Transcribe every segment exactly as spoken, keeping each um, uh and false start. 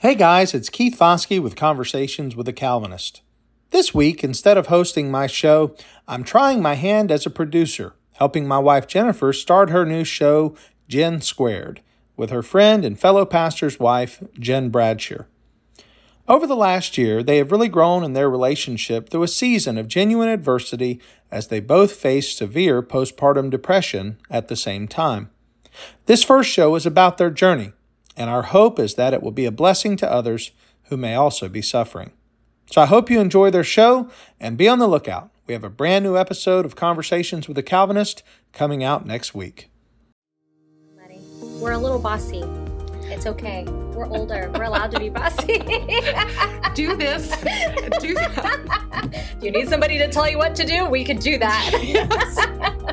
Hey guys, it's Keith Foskey with Conversations with a Calvinist. This week, instead of hosting my show, I'm trying my hand as a producer, helping my wife Jennifer start her new show, Jen Squared, with her friend and fellow pastor's wife, Jen Bradsher. Over the last year, they have really grown in their relationship through a season of genuine adversity as they both faced severe postpartum depression at the same time. This first show is about their journey, and our hope is that it will be a blessing to others who may also be suffering. So I hope you enjoy their show and be on the lookout. We have a brand new episode of Conversations with a Calvinist coming out next week. We're a little bossy. It's okay. We're older. We're allowed to be bossy. Do this. Do that. Do you need somebody to tell you what to do? We could do that. Yes.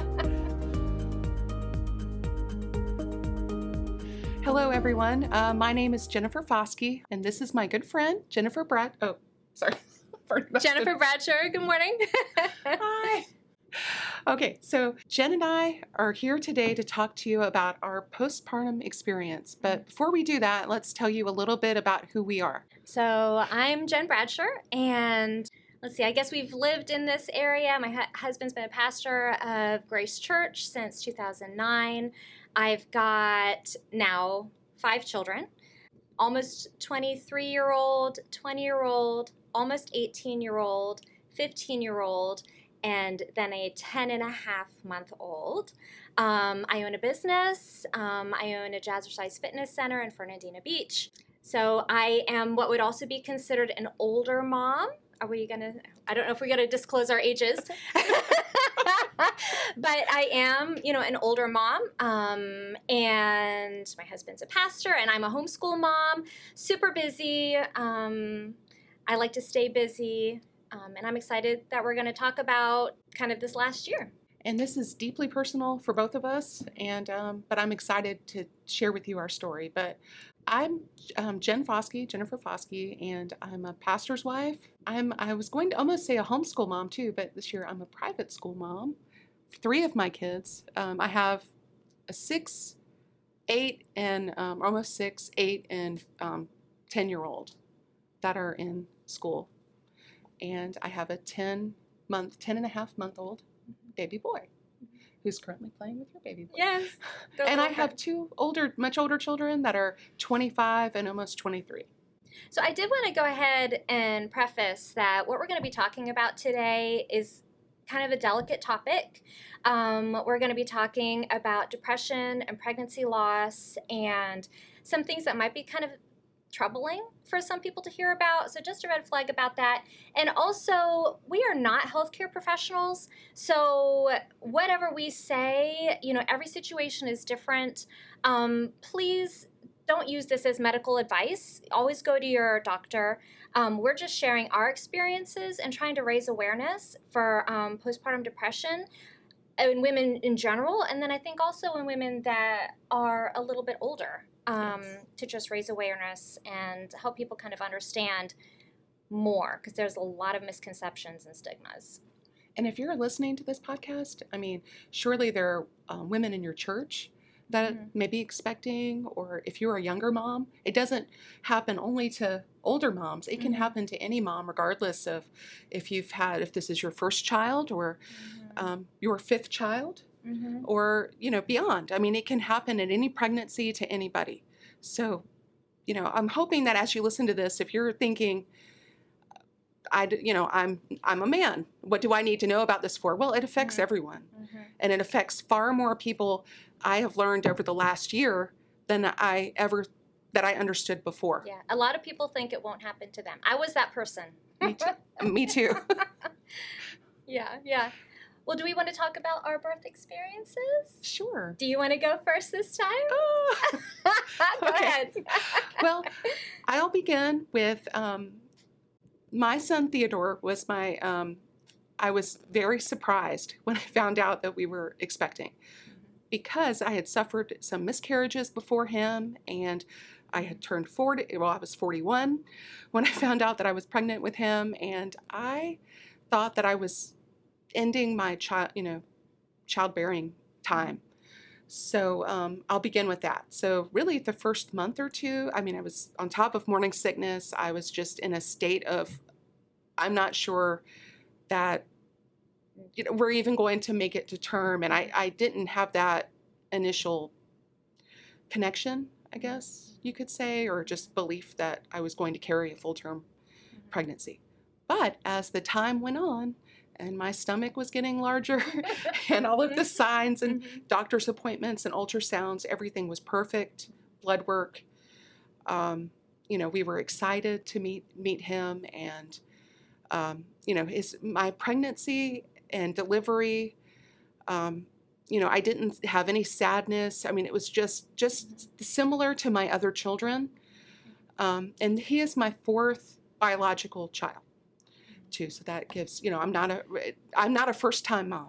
Hello, everyone. Uh, my name is Jennifer Foskey, and this is my good friend, Jennifer Brad. Oh, sorry. Jennifer Bradsher, good morning. Hi. Okay, so Jen and I are here today to talk to you about our postpartum experience. But before we do that, let's tell you a little bit about who we are. So I'm Jen Bradsher, and let's see, I guess we've lived in this area. My hu- husband's been a pastor of Grace Church since two thousand nine. I've got now five children, almost twenty-three-year-old, twenty-year-old, almost eighteen-year-old, fifteen-year-old, and then a ten and a half month old. Um, I own a business. Um, I own a Jazzercise Fitness Center in Fernandina Beach. So I am what would also be considered an older mom. Are we gonna, I don't know if we're gonna disclose our ages. But I am, you know, an older mom, um, and my husband's a pastor, and I'm a homeschool mom, super busy. Um, I like to stay busy, um, and I'm excited that we're going to talk about kind of this last year. And this is deeply personal for both of us, and um, but I'm excited to share with you our story. But I'm um, Jen Foskey, Jennifer Foskey, and I'm a pastor's wife. I'm I was going to almost say a homeschool mom too, but this year I'm a private school mom. Three of my kids. Um, I have a six, eight, and um, almost six, eight, and um, ten-year-old that are in school, and I have a ten-month, ten and a half month old baby boy who's currently playing with your baby boy. Yes. And I have two older, much older children that are twenty-five and almost twenty-three. So I did want to go ahead and preface that what we're going to be talking about today is kind of a delicate topic. Um, we're going to be talking about depression and pregnancy loss and some things that might be kind of troubling for some people to hear about. So just a red flag about that. And also, we are not healthcare professionals. So whatever we say, you know, every situation is different. Um, please don't use this as medical advice. Always go to your doctor. Um, we're just sharing our experiences and trying to raise awareness for um, postpartum depression in women in general. And then I think also in women that are a little bit older, um, yes. to just raise awareness and help people kind of understand more, because there's a lot of misconceptions and stigmas. And if you're listening to this podcast, I mean, surely there are um, women in your church that mm-hmm. may be expecting, or if you're a younger mom, it doesn't happen only to older moms. It mm-hmm. can happen to any mom, regardless of if you've had, if this is your first child or mm-hmm. um, your fifth child mm-hmm. or, you know, beyond. I mean, it can happen at any pregnancy to anybody. So, you know, I'm hoping that as you listen to this, if you're thinking, I, you know, I'm, I'm a man. What do I need to know about this for? Well, it affects mm-hmm. everyone. Mm-hmm. And it affects far more people, I have learned over the last year, than I ever, that I understood before. Yeah. A lot of people think it won't happen to them. I was that person. Me too. Me too. Yeah. Yeah. Well, do we want to talk about our birth experiences? Sure. Do you want to go first this time? Oh. Go Okay. ahead. Well, I'll begin with, um, my son Theodore was my, um, I was very surprised when I found out that we were expecting, because I had suffered some miscarriages before him, and I had turned forty, well, I was forty-one when I found out that I was pregnant with him, and I thought that I was ending my child, you know, childbearing time. So um, I'll begin with that. So really the first month or two, I mean, I was on top of morning sickness. I was just in a state of, I'm not sure that, you know, we're even going to make it to term. And I, I didn't have that initial connection, I guess you could say, or just belief that I was going to carry a full-term mm-hmm. pregnancy. But as the time went on, and my stomach was getting larger, and all of the signs and mm-hmm. doctor's appointments and ultrasounds, everything was perfect, blood work. Um, you know, we were excited to meet meet him, and um, you know, his my pregnancy and delivery. Um, you know, I didn't have any sadness. I mean, it was just just similar to my other children, um, and he is my fourth biological child. Too, so that gives, you know, I'm not a I'm not a first time mom.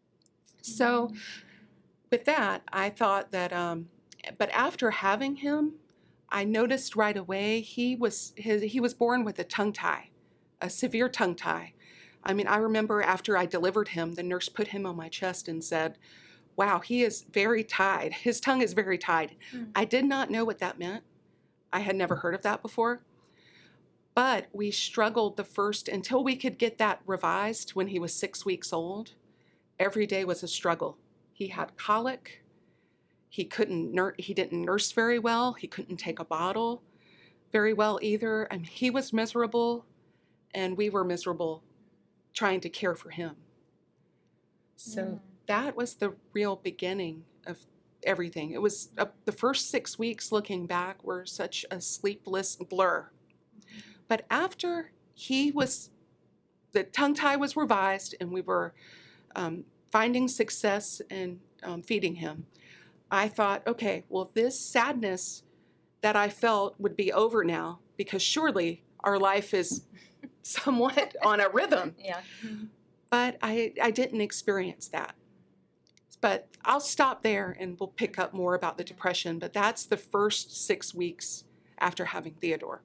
So with that, I thought that um but after having him, I noticed right away he was his he was born with a tongue tie, a severe tongue tie. I mean, I remember after I delivered him, the nurse put him on my chest and said, "Wow, he is very tied. His tongue is very tied." Mm. I did not know what that meant. I had never heard of that before. But we struggled the first, until we could get that revised when he was six weeks old. Every day was a struggle. He had colic. He couldn't nur- he didn't nurse very well. He couldn't take a bottle very well either. I mean, he was miserable, and we were miserable trying to care for him. So mm. that was the real beginning of everything. It was uh, the first six weeks looking back were such a sleepless blur. But after he was, the tongue tie was revised and we were um, finding success in um, feeding him, I thought, okay, well, this sadness that I felt would be over now, because surely our life is somewhat on a rhythm. Yeah. But I, I didn't experience that. But I'll stop there and we'll pick up more about the depression. But that's the first six weeks after having Theodore.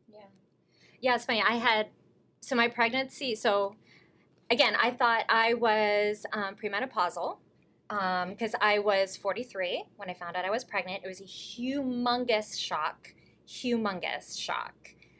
Yeah, it's funny. I had, so my pregnancy, so again, I thought I was um, premenopausal because um, I was forty-three when I found out I was pregnant. It was a humongous shock, humongous shock.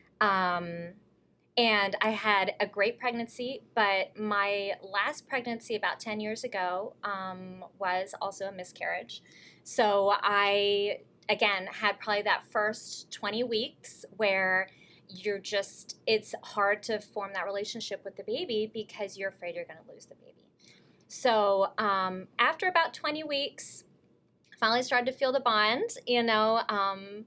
Um, and I had a great pregnancy, but my last pregnancy about ten years ago um, was also a miscarriage. So I, again, had probably that first twenty weeks where you're just, it's hard to form that relationship with the baby because you're afraid you're going to lose the baby. So um, after about twenty weeks, finally started to feel the bond, you know, um,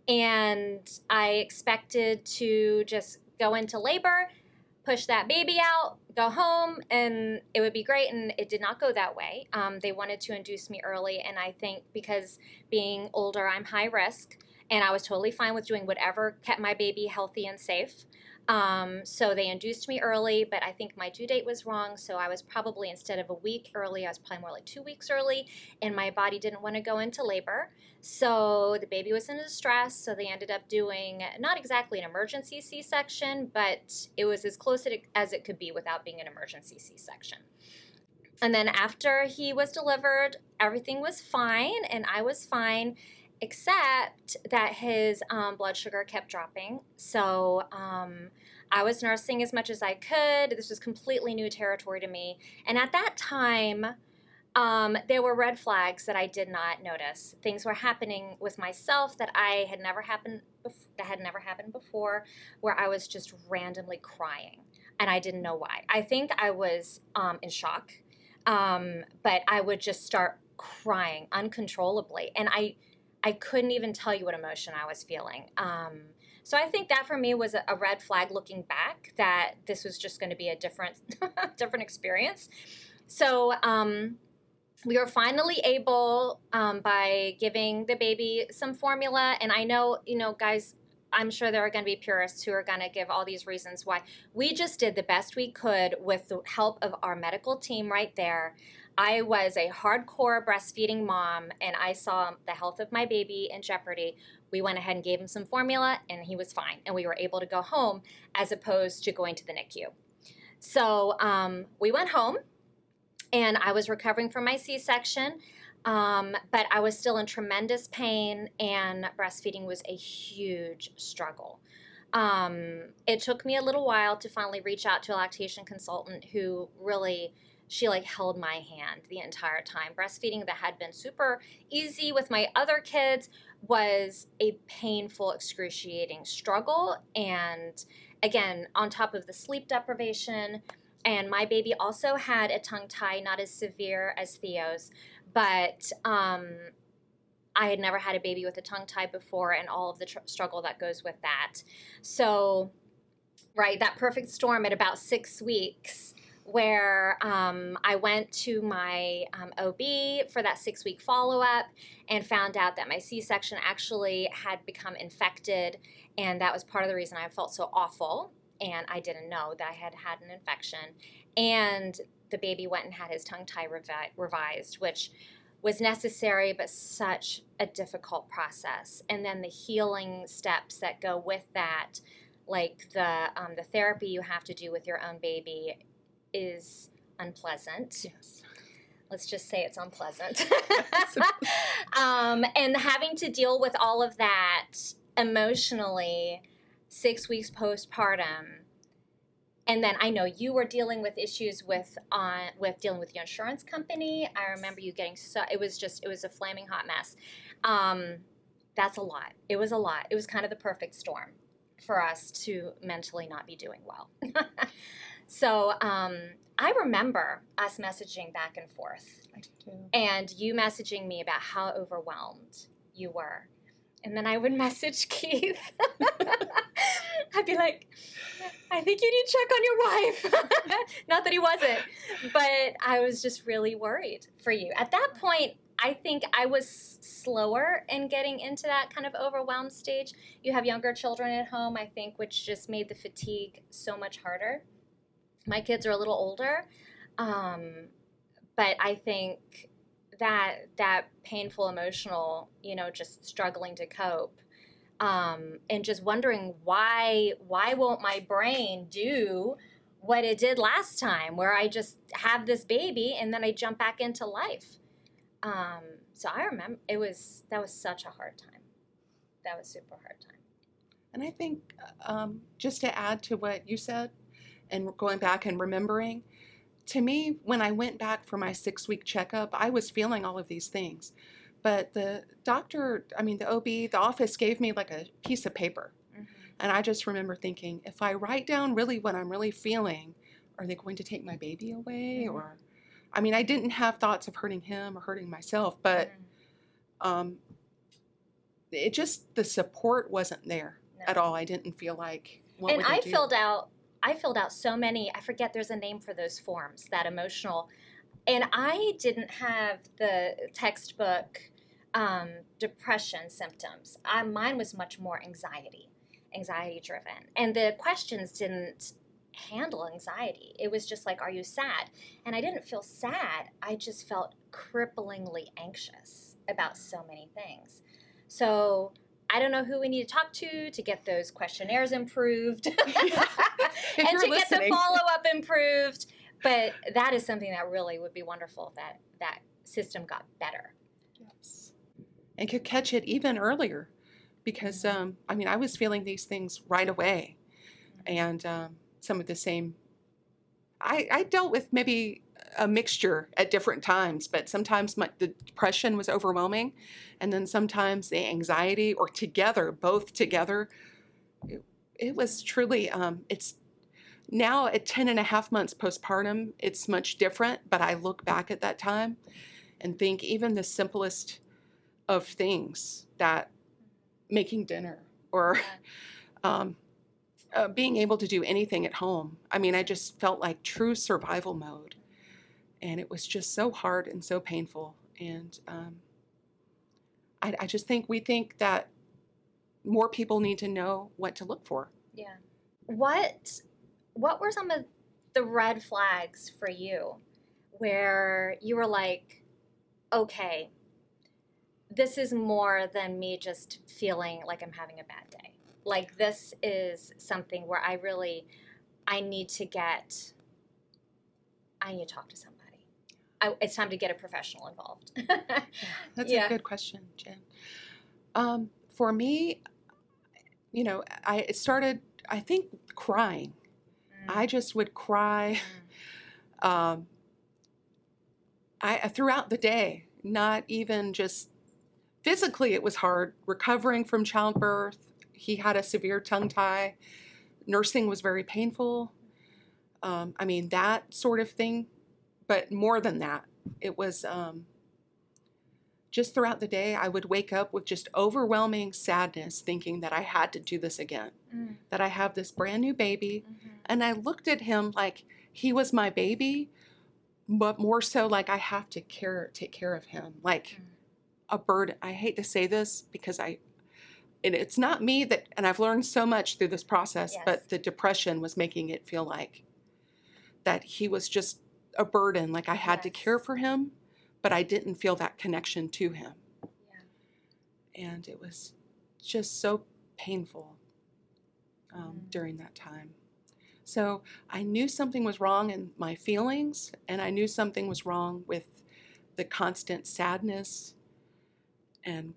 and I expected to just go into labor, push that baby out, go home, and it would be great, and it did not go that way. Um, they wanted to induce me early, and I think because being older, I'm high risk, and I was totally fine with doing whatever kept my baby healthy and safe. Um, so they induced me early, but I think my due date was wrong. So I was probably, instead of a week early, I was probably more like two weeks early, and my body didn't want to go into labor. So the baby was in distress. So they ended up doing not exactly an emergency C-section, but it was as close as it could be without being an emergency C-section. And then after he was delivered, everything was fine, and I was fine, except that his um, blood sugar kept dropping. So um, I was nursing as much as I could. This was completely new territory to me. And at that time, um, there were red flags that I did not notice. Things were happening with myself that I had never happened bef- that had never happened before, where I was just randomly crying, and I didn't know why. I think I was um, in shock, um, but I would just start crying uncontrollably, and I. I couldn't even tell you what emotion I was feeling. Um, so I think that for me was a, a red flag looking back, that this was just going to be a different, different experience. So um, we were finally able, um, by giving the baby some formula, and I know, you know, guys, I'm sure there are going to be purists who are going to give all these reasons why. We just did the best we could with the help of our medical team right there. I was a hardcore breastfeeding mom, and I saw the health of my baby in jeopardy. We went ahead and gave him some formula, and he was fine, and we were able to go home as opposed to going to the N I C U. So um, we went home, and I was recovering from my C-section. Um, but I was still in tremendous pain, and breastfeeding was a huge struggle. Um, it took me a little while to finally reach out to a lactation consultant who really, she like held my hand the entire time. Breastfeeding that had been super easy with my other kids was a painful, excruciating struggle. And again, on top of the sleep deprivation, and my baby also had a tongue tie, not as severe as Theo's, but um, I had never had a baby with a tongue tie before, and all of the tr- struggle that goes with that. So, right, that perfect storm at about six weeks where um, I went to my um, O B for that six-week follow-up and found out that my C-section actually had become infected, and that was part of the reason I felt so awful, and I didn't know that I had had an infection. And the baby went and had his tongue tie revi- revised, which was necessary, but such a difficult process. And then the healing steps that go with that, like the um, the therapy you have to do with your own baby, is unpleasant. Yes. Let's just say it's unpleasant. um, and having to deal with all of that emotionally six weeks postpartum. And then I know you were dealing with issues with on uh, with dealing with your insurance company. I remember you getting so it was just it was a flaming hot mess. Um, that's a lot. It was a lot. It was kind of the perfect storm for us to mentally not be doing well. So um, I remember us messaging back and forth, I do too. and you messaging me about how overwhelmed you were. And then I would message Keith. I'd be like, I think you need to check on your wife. Not that he wasn't, but I was just really worried for you. At that point, I think I was slower in getting into that kind of overwhelmed stage. You have younger children at home, I think, which just made the fatigue so much harder. My kids are a little older, um, but I think that that painful, emotional, you know, just struggling to cope, um, and just wondering why why won't my brain do what it did last time, where I just have this baby and then I jump back into life. Um, so I remember it was that was such a hard time. That was super hard time. And I think um, just to add to what you said, and going back and remembering, to me, when I went back for my six-week checkup, I was feeling all of these things. But the doctor, I mean, the O B, the office gave me like a piece of paper. Mm-hmm. And I just remember thinking, if I write down really what I'm really feeling, are they going to take my baby away? Mm-hmm. Or, I mean, I didn't have thoughts of hurting him or hurting myself, but mm-hmm. um, it just, the support wasn't there no. at all. I didn't feel like, what and would they I do? filled out I filled out so many, I forget there's a name for those forms, that emotional, and I didn't have the textbook um, depression symptoms. I, mine was much more anxiety, anxiety driven. And the questions didn't handle anxiety. It was just like, are you sad? And I didn't feel sad. I just felt cripplingly anxious about so many things. So I don't know who we need to talk to to get those questionnaires improved and to listening. Get the follow-up improved. But that is something that really would be wonderful if that, that system got better. Yes. And could catch it even earlier because, mm-hmm. um, I mean, I was feeling these things right away. Mm-hmm. And um, some of the same, I, I dealt with maybe a mixture at different times, but sometimes my, the depression was overwhelming, and then sometimes the anxiety, or together, both together. It, it was truly, um, it's now at ten and a half months postpartum, it's much different, but I look back at that time and think even the simplest of things, that making dinner or um, uh, being able to do anything at home. I mean, I just felt like true survival mode. And it was just so hard and so painful. And um, I, I just think we think that more people need to know what to look for. Yeah. What What were some of the red flags for you where you were like, okay, this is more than me just feeling like I'm having a bad day. Like this is something where I really, I need to get, I need to talk to somebody. I, it's time to get a professional involved. That's Yeah. a good question, Jen. Um, for me, you know, I started, I think, crying. Mm. I just would cry Mm. um, I throughout the day, not even just physically. It was hard recovering from childbirth. He had a severe tongue tie. Nursing was very painful. Um, I mean, that sort of thing. But more than that, it was um, just throughout the day, I would wake up with just overwhelming sadness, thinking that I had to do this again, Mm. that I have this brand new baby. Mm-hmm. And I looked at him like he was my baby, but more so like I have to care, take care of him, like Mm. a burden. I hate to say this because I, and it's not me that, and I've learned so much through this process, Yes. but the depression was making it feel like that he was just a burden, like I had Yes. to care for him, but I didn't feel that connection to him. Yeah. And it was just so painful um, Mm. during that time. So I knew something was wrong in my feelings, and I knew something was wrong with the constant sadness and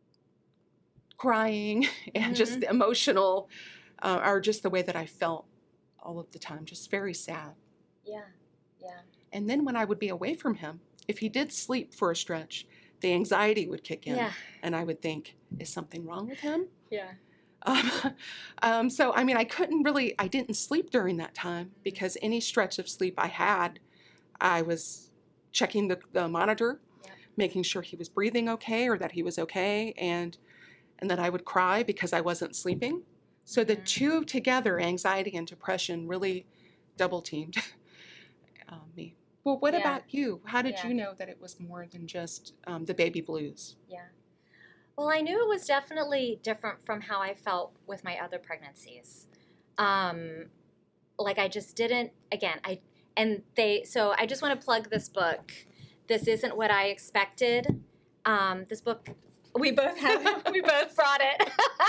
crying and Mm-hmm. just the emotional, uh, or just the way that I felt all of the time, just very sad. Yeah. Yeah. And then when I would be away from him, if he did sleep for a stretch, the anxiety would kick in, Yeah. and I would think, is something wrong with him? Yeah. Um, um, so, I mean, I couldn't really, I didn't sleep during that time because any stretch of sleep I had, I was checking the, the monitor, Yep. making sure he was breathing okay or that he was okay. And, and then I would cry because I wasn't sleeping. So the Mhm. two together, anxiety and depression, really double teamed uh, me. Well, what Yeah. about you? How did Yeah. you know that it was more than just um, the baby blues? Yeah. Well, I knew it was definitely different from how I felt with my other pregnancies. Um, like I just didn't, again, I, and they, so I just want to plug this book. This Isn't What I Expected. Um, this book, we both have, we both brought it,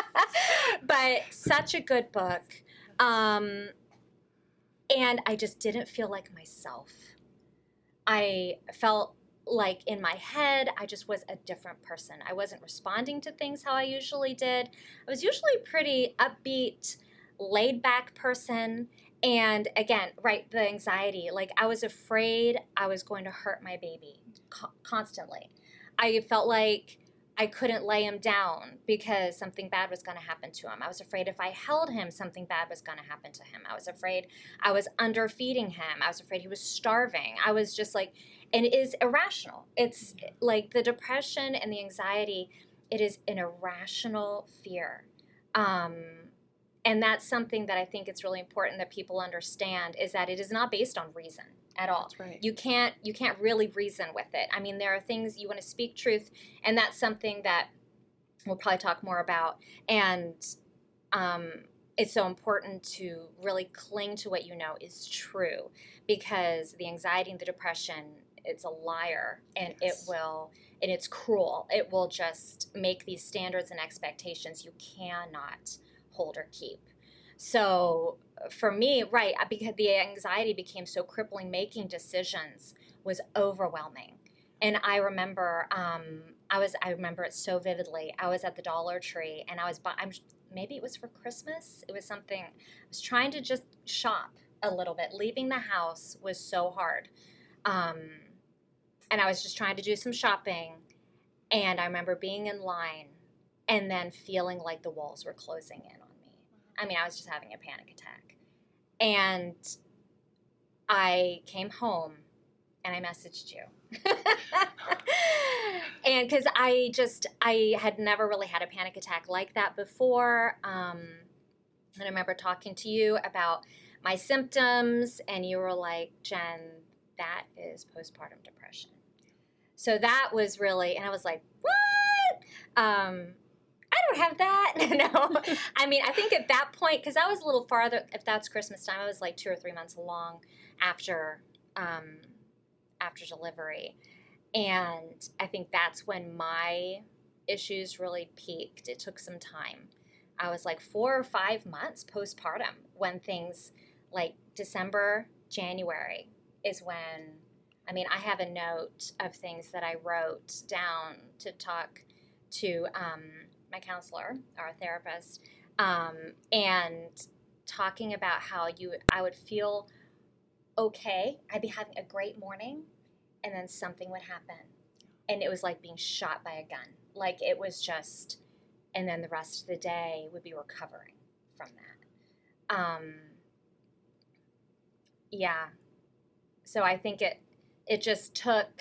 but such a good book. Um, and I just didn't feel like myself. I felt like in my head, I just was a different person. I wasn't responding to things how I usually did. I was usually a pretty upbeat, laid back person. And again, right, the anxiety, like I was afraid I was going to hurt my baby co- constantly. I felt like I couldn't lay him down because something bad was going to happen to him. I was afraid if I held him, something bad was going to happen to him. I was afraid I was underfeeding him. I was afraid he was starving. I was just like, and it is irrational. It's like the depression and the anxiety, it is an irrational fear. Um, and that's something that I think it's really important that people understand is that it is not based on reason at all. That's right. You can't you can't really reason with it. I mean, there are things you want to speak truth, and that's something that we'll probably talk more about. And um, it's so important to really cling to what you know is true, because the anxiety and the depression, it's a liar, and Yes. it will, and it's cruel. It will just make these standards and expectations you cannot hold or keep. So for me, right, because the anxiety became so crippling, making decisions was overwhelming. And I remember, um, I was, I remember it so vividly. I was at the Dollar Tree, and I was, I'm, maybe it was for Christmas. It was something, I was trying to just shop a little bit. Leaving the house was so hard. Um, and I was just trying to do some shopping. And I remember being in line and then feeling like the walls were closing in on me. I mean, I was just having a panic attack. And I came home and I messaged you. And because I just, I had never really had a panic attack like that before. Um, and I remember talking to you about my symptoms, and you were like, Jen, that is postpartum depression. So that was really, and I was like, what? Um, I don't have that. No. I mean, I think at that point, because I was a little farther, if that's Christmas time, I was like two or three months along after, um, after delivery. And I think that's when my issues really peaked. It took some time. I was like four or five months postpartum when things like December, January is when I mean, I have a note of things that I wrote down to talk to um, my counselor, our therapist, um, and talking about how you, I would feel okay. I'd be having a great morning, and then something would happen, and it was like being shot by a gun. Like it was just, and then the rest of the day would be recovering from that. Um, yeah. So I think it, it just took,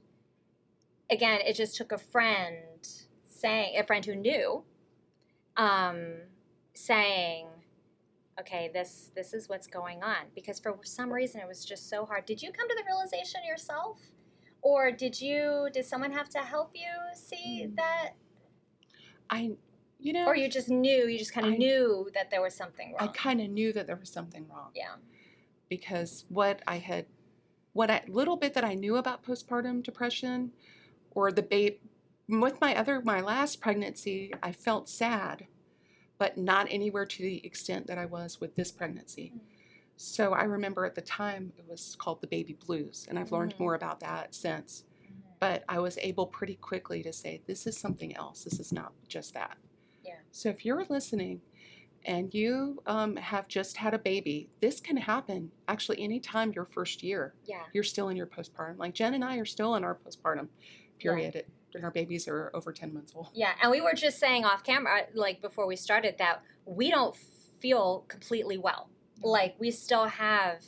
again, it just took a friend saying, a friend who knew, um, saying, okay, this, this is what's going on. Because for some reason it was just so hard. Did you come to the realization yourself? Or did you, did someone have to help you see that? I, you know. Or you just knew, you just kind of knew that there was something wrong. I kind of knew that there was something wrong. Yeah. Because what I had, what I, little bit that I knew about postpartum depression or the babe, with my other, my last pregnancy, I felt sad, but not anywhere to the extent that I was with this pregnancy. Mm-hmm. So I remember at the time it was called the baby blues, and I've learned mm-hmm. more about that since. Mm-hmm. But I was able pretty quickly to say, this is something else. This is not just that. Yeah. So if you're listening and you um, have just had a baby, this can happen actually anytime your first year. Yeah. You're still in your postpartum. Like Jen and I are still in our postpartum period. Yeah. It, and our babies are over ten months old. Yeah, and we were just saying off camera, like before we started, that we don't feel completely well. Mm-hmm. Like we still have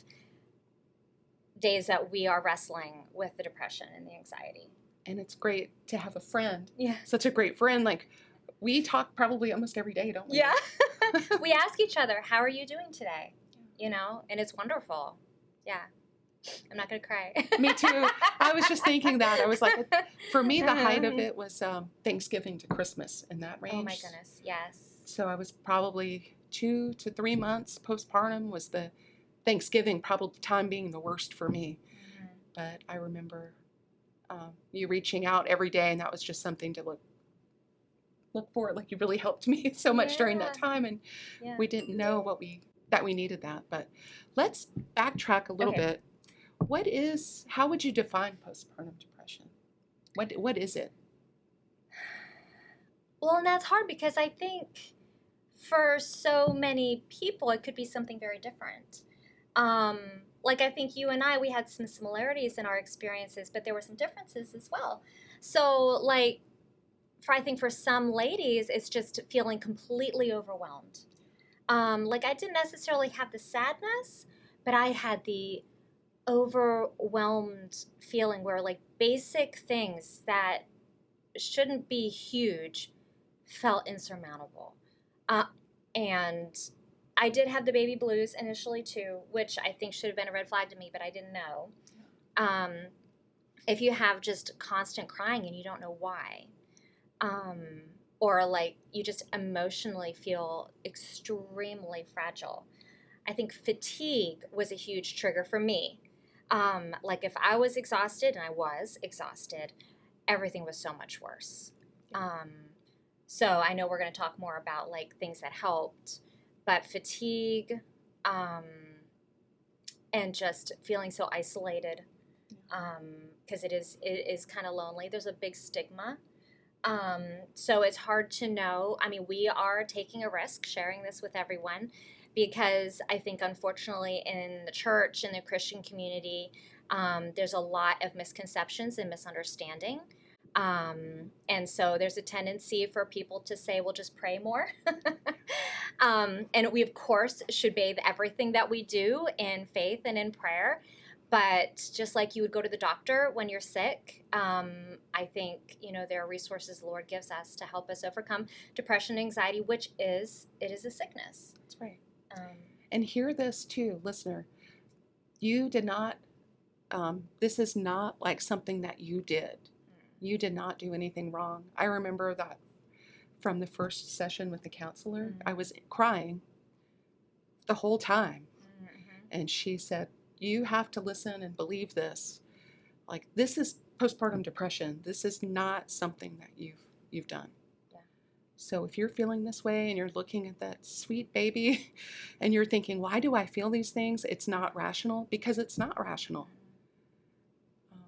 days that we are wrestling with the depression and the anxiety. And it's great to have a friend. Yeah. Such a great friend. Like we talk probably almost every day, don't we? Yeah. We ask each other, how are you doing today? You know, and it's wonderful. Yeah. I'm not going to cry. Me too. I was just thinking that. I was like, for me, the height of it was um, Thanksgiving to Christmas in that range. Oh my goodness, yes. So I was probably two to three months postpartum was the Thanksgiving, probably time being the worst for me. Mm-hmm. But I remember um, you reaching out every day, and that was just something to look look for. Like you really helped me so much yeah. during that time, and yeah. we didn't know what we that we needed that. But let's backtrack a little okay. bit. What is, how would you define postpartum depression? What What is it? Well, and that's hard because I think for so many people, it could be something very different. Um, like I think you and I, we had some similarities in our experiences, but there were some differences as well. So like, for I think for some ladies, it's just feeling completely overwhelmed. Um, like I didn't necessarily have the sadness, but I had the overwhelmed feeling where like basic things that shouldn't be huge felt insurmountable. Uh, and I did have the baby blues initially too, which I think should have been a red flag to me, but I didn't know. Um, if you have just constant crying and you don't know why, um, or like you just emotionally feel extremely fragile. I think fatigue was a huge trigger for me. Um, like if I was exhausted, and I was exhausted, everything was so much worse. Um, so I know we're going to talk more about like things that helped, but fatigue, um, and just feeling so isolated, because um, it is it is kind of lonely. There's a big stigma. Um, so it's hard to know. I mean, we are taking a risk sharing this with everyone, because I think, unfortunately, in the church, in the Christian community, um, there's a lot of misconceptions and misunderstanding. Um, and so there's a tendency for people to say, well, just pray more. um, and we, of course, should bathe everything that we do in faith and in prayer. But just like you would go to the doctor when you're sick, um, I think, you know, there are resources the Lord gives us to help us overcome depression and anxiety, which is, it is a sickness. That's right. Um, and hear this too, listener. You did not, um, this is not like something that you did. You did not do anything wrong. I remember that from the first session with the counselor, mm-hmm. I was crying the whole time. Mm-hmm. And she said, you have to listen and believe this. Like, this is postpartum depression. This is not something that you've you've done. Yeah. So if you're feeling this way and you're looking at that sweet baby and you're thinking, why do I feel these things? It's not rational, because it's not rational. Um,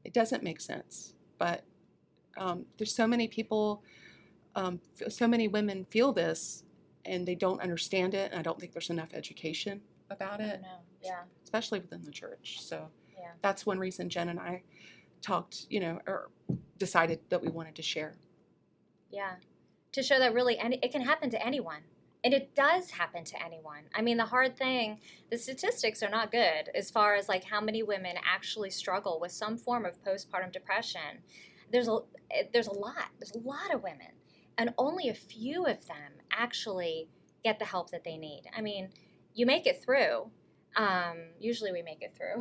it doesn't make sense. But um, there's so many people, um, so many women feel this, and they don't understand it. And I don't think there's enough education about it. No, yeah, especially within the church. So yeah, that's one reason Jen and I talked, you know, or decided that we wanted to share. yeah. To show that really any, it can happen to anyone. And it does happen to anyone. I mean, the hard thing, the statistics are not good as far as like how many women actually struggle with some form of postpartum depression. There's a there's a lot. There's a lot of women, and only a few of them actually get the help that they need. I mean, you make it through. Um, usually we make it through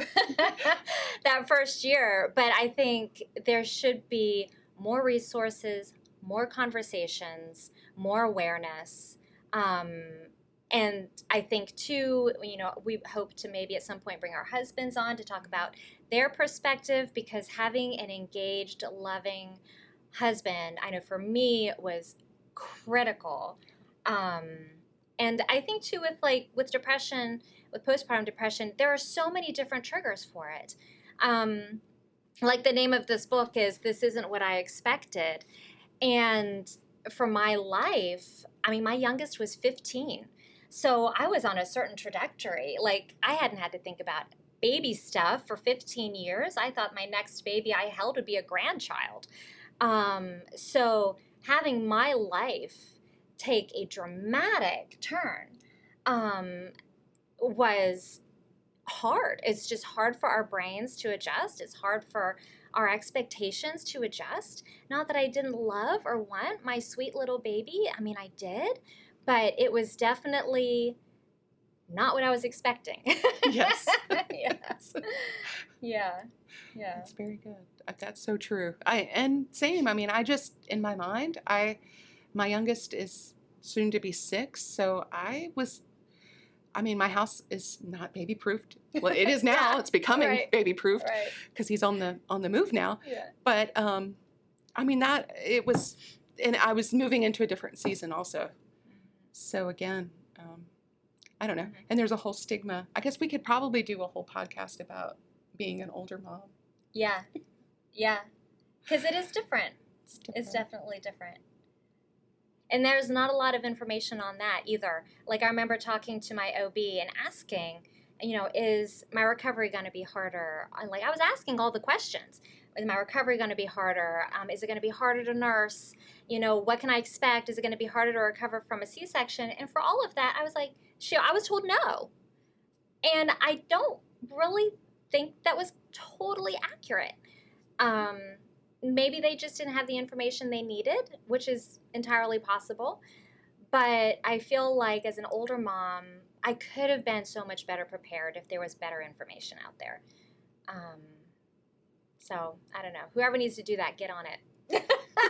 that first year, but I think there should be more resources, more conversations, more awareness. Um, and I think too, you know, we hope to maybe at some point bring our husbands on to talk about their perspective, because having an engaged, loving husband, I know for me was critical. Um, and I think too with like with depression, with postpartum depression, there are so many different triggers for it. Um, like the name of this book is This Isn't What I Expected. And for my life, I mean, my youngest was fifteen. So I was on a certain trajectory. Like, I hadn't had to think about baby stuff for fifteen years. I thought my next baby I held would be a grandchild. Um, so having my life take a dramatic turn um, was hard. It's just hard for our brains to adjust. It's hard for our expectations to adjust. Not that I didn't love or want my sweet little baby. I mean, I did, but it was definitely not what I was expecting. Yes. Yes. Yeah. Yeah. That's very good. That's so true. I and same. I mean, I just in my mind, I my youngest is soon to be six, so I was. I mean, my house is not baby proofed. Well, it is now. Yeah, it's becoming right. baby proofed because right. he's on the on the move now. Yeah. But um, I mean that it was, and I was moving into a different season also. So again, um, I don't know. Mm-hmm. And there's a whole stigma. I guess we could probably do a whole podcast about being an older mom. Yeah, yeah, because it is different. It's different. It's definitely different. And there's not a lot of information on that either. Like, I remember talking to my O B and asking, you know, is my recovery going to be harder? Like, I was asking all the questions. Is my recovery going to be harder? Um, is it going to be harder to nurse? You know, what can I expect? Is it going to be harder to recover from a C-section? And for all of that, I was like, she, I was told no. And I don't really think that was totally accurate. Um, maybe they just didn't have the information they needed, which is entirely possible. But I feel like as an older mom, I could have been so much better prepared if there was better information out there. Um, so I don't know. Whoever needs to do that, get on it.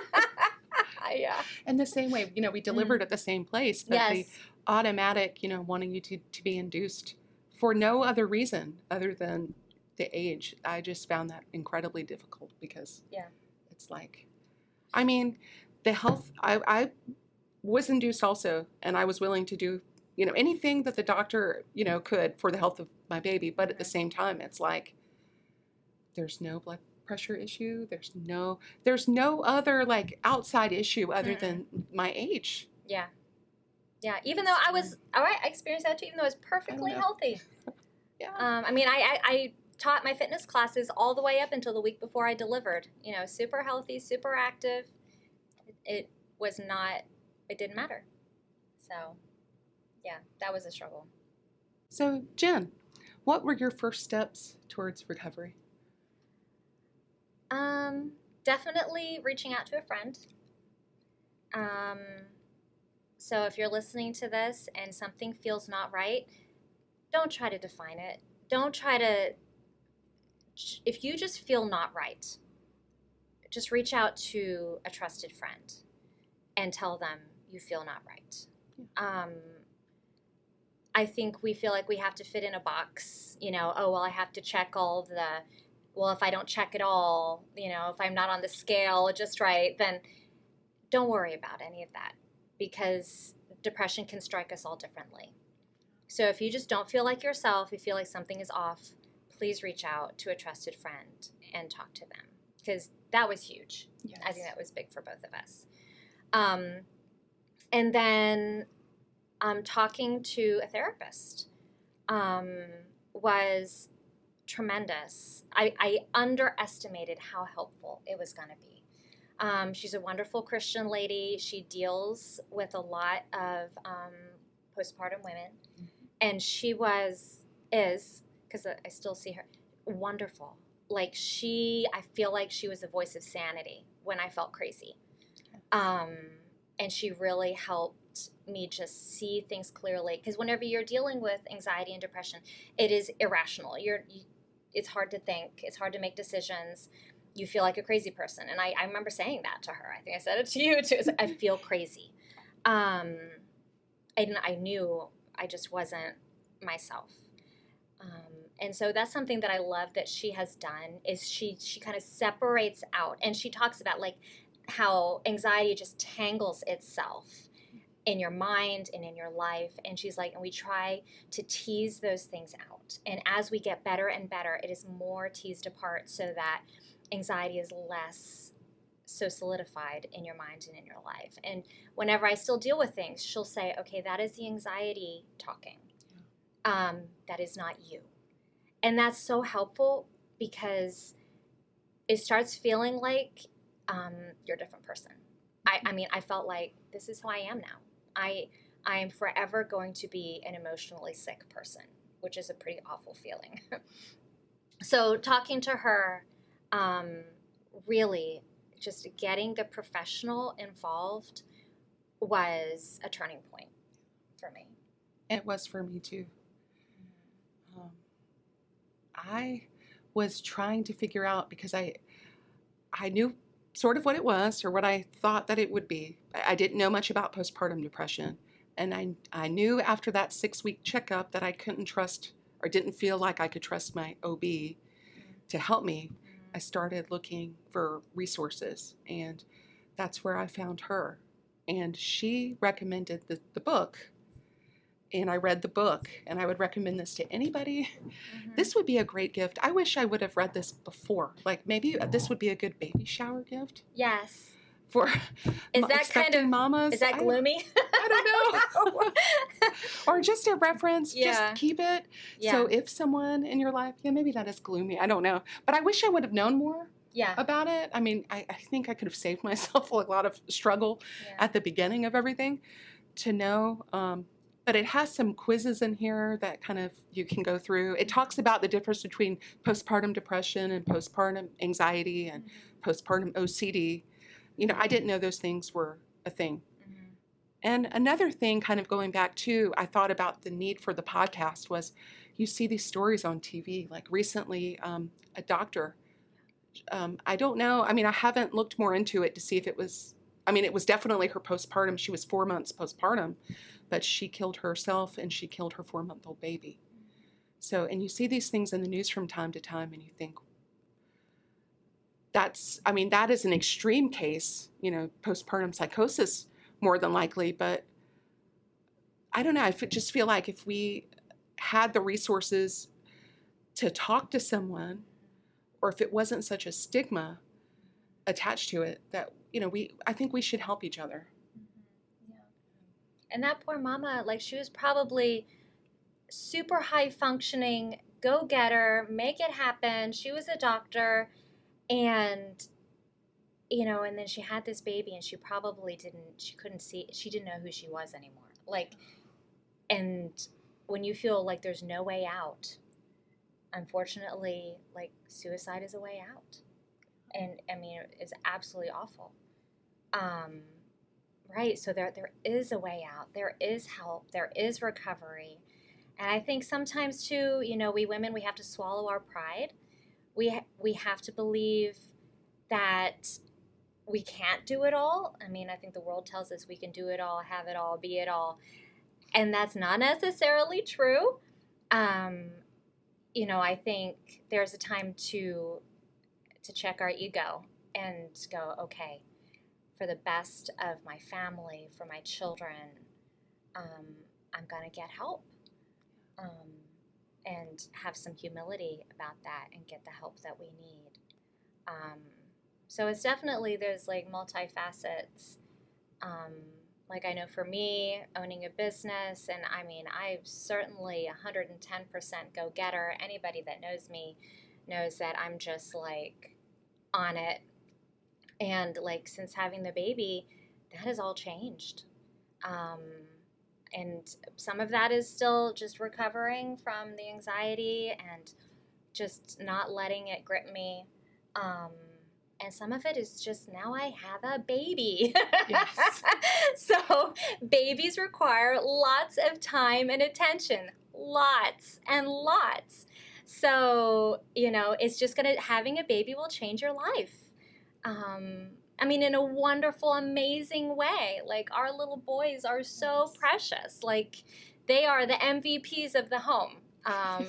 Yeah. And the same way, you know, we delivered mm. at the same place, but yes. the automatic, you know, wanting you to, to be induced for no other reason other than the age. I just found that incredibly difficult because yeah. it's like, I mean, the health, I, I was induced also, and I was willing to do, you know, anything that the doctor, you know, could for the health of my baby. But at the same time, it's like, there's no blood pressure issue. There's no, there's no other like outside issue other mm-hmm. than my age. Yeah. Yeah. Even though I was, all right, I experienced that too, even though I was perfectly I healthy. Yeah. Um, I mean, I, I, I taught my fitness classes all the way up until the week before I delivered, you know, super healthy, super active. It, it was not, it didn't matter. So yeah, that was a struggle. So Jen, what were your first steps towards recovery? Um, definitely reaching out to a friend. Um, so if you're listening to this and something feels not right, don't try to define it. Don't try to, if you just feel not right, just reach out to a trusted friend and tell them you feel not right. Yeah. Um, I think we feel like we have to fit in a box, you know, oh, well, I have to check all of the, well, if I don't check it all, you know, if I'm not on the scale just right, then don't worry about any of that because depression can strike us all differently. So if you just don't feel like yourself, you feel like something is off, please reach out to a trusted friend and talk to them, because that was huge. Yes. I think that was big for both of us. Um, and then um, talking to a therapist um, was tremendous. I, I underestimated how helpful it was going to be. Um, she's a wonderful Christian lady. She deals with a lot of um, postpartum women, mm-hmm. and she was, is, because I still see her, wonderful. Like she, I feel like she was a voice of sanity when I felt crazy. Um, and she really helped me just see things clearly. Because whenever you're dealing with anxiety and depression, it is irrational. You're, you, it's hard to think. It's hard to make decisions. You feel like a crazy person. And I, I remember saying that to her. I think I said it to you too. It's like, I feel crazy. Um, and I knew I just wasn't myself. Um, and so that's something that I love that she has done, is she, she kind of separates out, and she talks about like how anxiety just tangles itself in your mind and in your life. And she's like, and we try to tease those things out. And as we get better and better, it is more teased apart so that anxiety is less so solidified in your mind and in your life. And whenever I still deal with things, she'll say, okay, that is the anxiety talking. Um, that is not you. And that's so helpful, because it starts feeling like um, you're a different person. I, I mean, I felt like this is who I am now. I I am forever going to be an emotionally sick person, which is a pretty awful feeling. So talking to her, um, really just getting the professional involved was a turning point for me. It was for me too. Um, I was trying to figure out, because I I knew sort of what it was, or what I thought that it would be. I didn't know much about postpartum depression. And I, I knew after that six-week checkup that I couldn't trust, or didn't feel like I could trust my O B to help me. I started looking for resources, and that's where I found her. And she recommended the, the book, and I read the book, and I would recommend this to anybody. Mm-hmm. This would be a great gift. I wish I would have read this before. Like, maybe this would be a good baby shower gift. Yes. For is that kind of mamas. Is that gloomy? I, I don't know. Or just a reference. Yeah. Just keep it. Yeah. So if someone in your life, yeah, maybe that is gloomy. I don't know. But I wish I would have known more. Yeah. About it. I mean, I, I think I could have saved myself a lot of struggle yeah. at the beginning of everything to know. Um, but it has some quizzes in here that kind of you can go through. It talks about the difference between postpartum depression and postpartum anxiety and mm-hmm. postpartum O C D. You know, I didn't know those things were a thing. Mm-hmm. And another thing, kind of going back to, I thought about the need for the podcast was, you see these stories on T V. Like recently, um, a doctor, um, I don't know, I mean, I haven't looked more into it to see if it was, I mean, it was definitely her postpartum. She was four months postpartum, but she killed herself and she killed her four-month-old baby. So, and you see these things in the news from time to time, and you think, that's, I mean, that is an extreme case, you know, postpartum psychosis more than likely, but I don't know, I just feel like if we had the resources to talk to someone, or if it wasn't such a stigma attached to it, that, you know, we, I think we should help each other. Mm-hmm. Yeah. And that poor mama, like, she was probably super high functioning, go-getter, make it happen. She was a doctor, and, you know, and then she had this baby, and she probably didn't, she couldn't see, she didn't know who she was anymore. Like, and when you feel like there's no way out, unfortunately, like, suicide is a way out. And, I mean, it's absolutely awful. Um, right, so there there is a way out. There is help. There is recovery. And I think sometimes, too, you know, we women, we have to swallow our pride. We ha- we have to believe that we can't do it all. I mean, I think the world tells us we can do it all, have it all, be it all. And that's not necessarily true. Um, you know, I think there's a time to to check our ego and go, okay, for the best of my family, for my children, um, I'm going to get help. Um, and have some humility about that and get the help that we need. Um, so it's definitely, there's like multifacets. Um, like I know for me, owning a business, and I mean, I'm certainly one hundred ten percent go-getter. Anybody that knows me knows that I'm just like on it. And like since having the baby, that has all changed. Um, and some of that is still just recovering from the anxiety and just not letting it grip me. Um, and some of it is just now I have a baby. Yes. So babies require lots of time and attention, lots and lots. So, you know, it's just going to, having a baby will change your life. Um, I mean, in a wonderful, amazing way. Like, our little boys are so Yes. precious. Like, they are the M V Ps of the home. Um,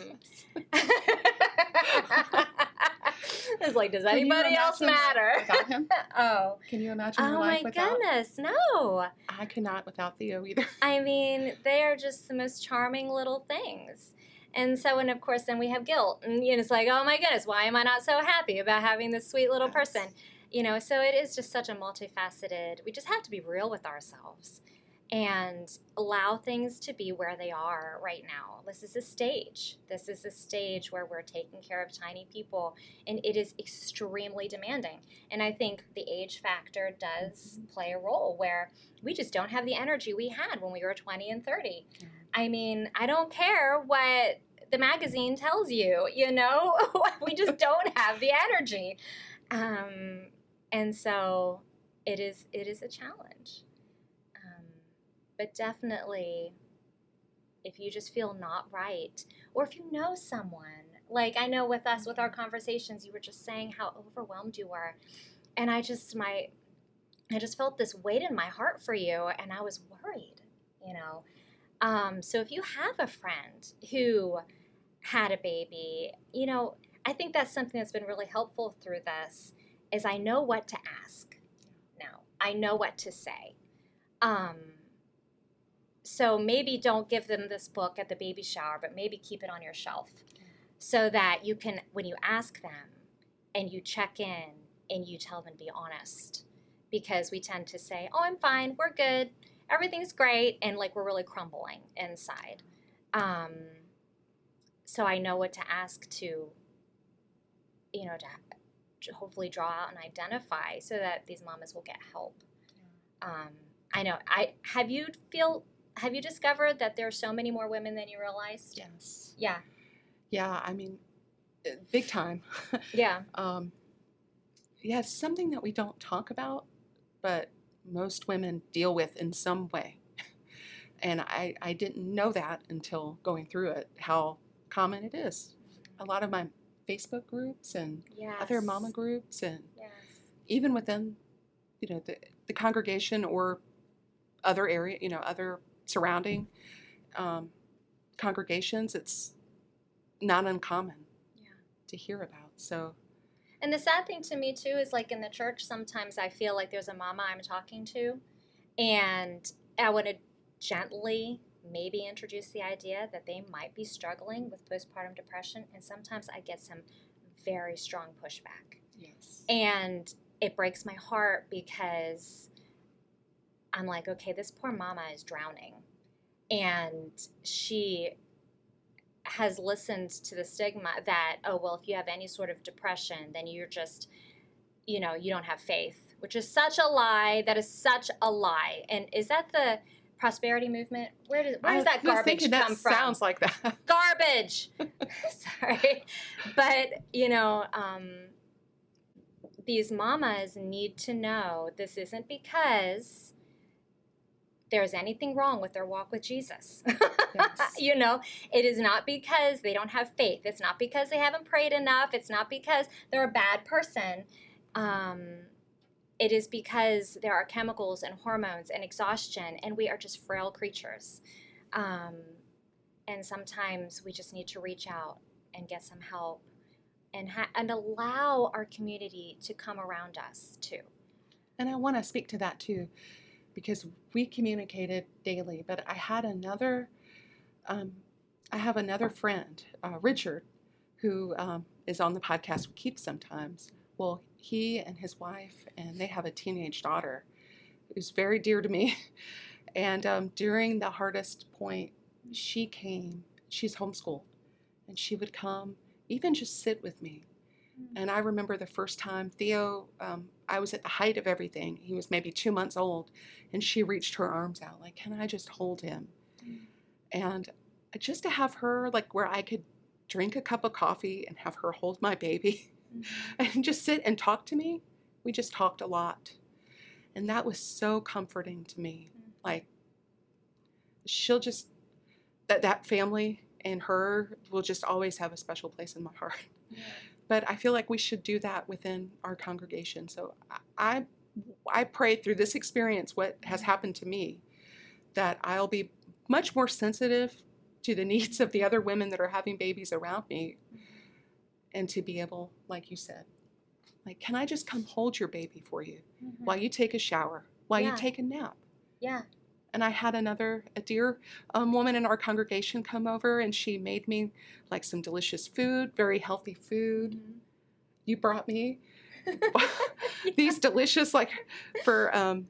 it's like, does Can you anybody else imagine life matter? without him? Oh. Can you imagine your Oh, life my without? goodness, no. I could not without Theo either. I mean, they are just the most charming little things. And so, and of course, then we have guilt. And you know, it's like, oh my goodness, why am I not so happy about having this sweet little Yes. person? You know, so it is just such a multifaceted, we just have to be real with ourselves and allow things to be where they are right now. This is a stage. This is a stage where we're taking care of tiny people, and it is extremely demanding. And I think the age factor does play a role where we just don't have the energy we had when we were twenty and thirty. I mean, I don't care what the magazine tells you, you know? We just don't have the energy. Um, and so it is it is a challenge. Um, but definitely, if you just feel not right, or if you know someone, like I know with us, with our conversations, you were just saying how overwhelmed you were. And I just, my, I just felt this weight in my heart for you, and I was worried, you know? Um, so if you have a friend who had a baby, you know, I think that's something that's been really helpful through this is I know what to ask now. I know what to say. Um, so maybe don't give them this book at the baby shower, but maybe keep it on your shelf so that you can, when you ask them and you check in and you tell them to be honest, because we tend to say, oh, I'm fine, we're good, everything's great, and like we're really crumbling inside. Um, so I know what to ask to, you know, to hopefully draw out and identify so that these mamas will get help. Um, I know. I have you feel have you discovered that there are so many more women than you realized? Yes. Yeah. Yeah, I mean, uh, big time. Yeah. um, yeah, it's something that we don't talk about, but most women deal with in some way. And I, I didn't know that until going through it, how common it is. A lot of my Facebook groups and Yes. other mama groups, and Yes. even within, you know, the, the congregation or other area, you know, other surrounding um, congregations, it's not uncommon Yeah. to hear about. So, And the sad thing to me too is like in the church, sometimes I feel like there's a mama I'm talking to, and I want to gently maybe introduce the idea that they might be struggling with postpartum depression, and sometimes I get some very strong pushback. yes. And it breaks my heart because I'm like, okay, this poor mama is drowning. And she has listened to the stigma that, oh, well, if you have any sort of depression, then you're just, you know, you don't have faith, which is such a lie. That is such a lie. And is that the prosperity movement? Where does where does I that was garbage thinking that come from? sounds like that. Garbage. Sorry. But, you know, um, these mamas need to know this isn't because there's anything wrong with their walk with Jesus. Yes. You know, it is not because they don't have faith. It's not because they haven't prayed enough. It's not because they're a bad person. Um, it is because there are chemicals and hormones and exhaustion, and we are just frail creatures. Um, and sometimes we just need to reach out and get some help and ha- and allow our community to come around us too. And I want to speak to that too, because we communicated daily, but I had another um, I have another friend, uh, Richard, who um, is on the podcast with Keith sometimes. Well, he and his wife, and they have a teenage daughter who's very dear to me. And um, during the hardest point, she came, she's homeschooled, and she would come, even just sit with me. And I remember the first time Theo, um, I was at the height of everything. He was maybe two months old, and she reached her arms out, like, can I just hold him? Mm. And just to have her, like, where I could drink a cup of coffee and have her hold my baby mm-hmm. and just sit and talk to me. We just talked a lot. And that was so comforting to me. Mm-hmm. Like, she'll just, that, that family and her will just always have a special place in my heart. Yeah. But I feel like we should do that within our congregation. So I, I pray through this experience, what has happened to me, that I'll be much more sensitive to the needs of the other women that are having babies around me, and to be able, like you said, like, can I just come hold your baby for you mm-hmm. while you take a shower, while yeah. you take a nap? Yeah. And I had another, a dear um, woman in our congregation come over, and she made me like some delicious food, very healthy food. Mm-hmm. You brought me yeah. these delicious, like, for, um,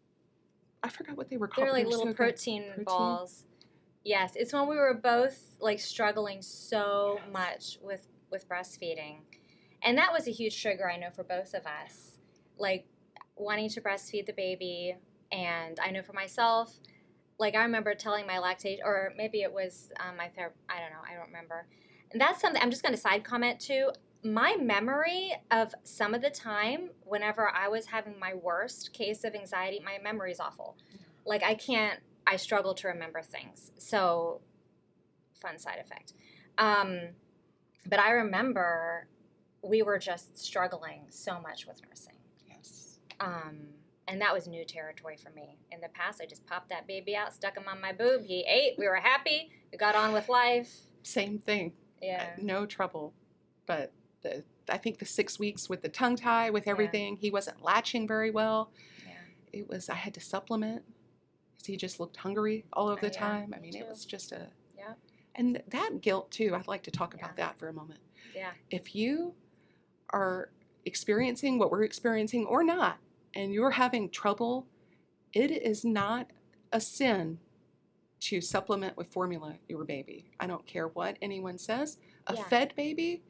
I forgot what they were called. They're like They're little so protein, protein balls. Yes, it's when we were both like struggling so yes. much with, with breastfeeding. And that was a huge trigger, I know, for both of us. Like, wanting to breastfeed the baby. And I know for myself, like, I remember telling my lactation, or maybe it was um, my therapist, I don't know, I don't remember. And that's something, I'm just going to side comment too. My memory of some of the time, whenever I was having my worst case of anxiety, my memory is awful. Like, I can't, I struggle to remember things. So, fun side effect. Um, but I remember we were just struggling so much with nursing. Yes. Um, And that was new territory for me. In the past, I just popped that baby out, stuck him on my boob. He ate. We were happy. We got on with life. Same thing. Yeah. Uh, no trouble. But the, I think the six weeks with the tongue tie, with everything, yeah. he wasn't latching very well. Yeah. It was, I had to supplement because he just looked hungry all of the uh, yeah, time. I mean, too. It was just a, yeah. And that guilt too, I'd like to talk about yeah. that for a moment. Yeah. If you are experiencing what we're experiencing or not, and you're having trouble, it is not a sin to supplement with formula your baby. I don't care what anyone says. A yeah. fed baby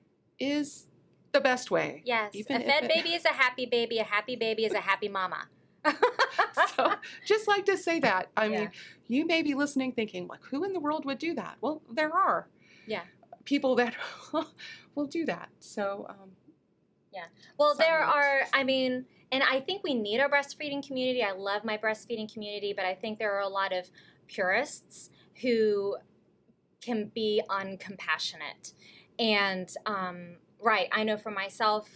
is the best way. Yes, Even a fed it, baby is a happy baby. A happy baby is a happy mama. So, just like to say that. I yeah. mean, you may be listening thinking, like, who in the world would do that? Well, there are yeah. people that will do that. So, um, yeah. Well, there are, I mean... And I think we need our breastfeeding community. I love my breastfeeding community, but I think there are a lot of purists who can be uncompassionate. And, um, right, I know for myself,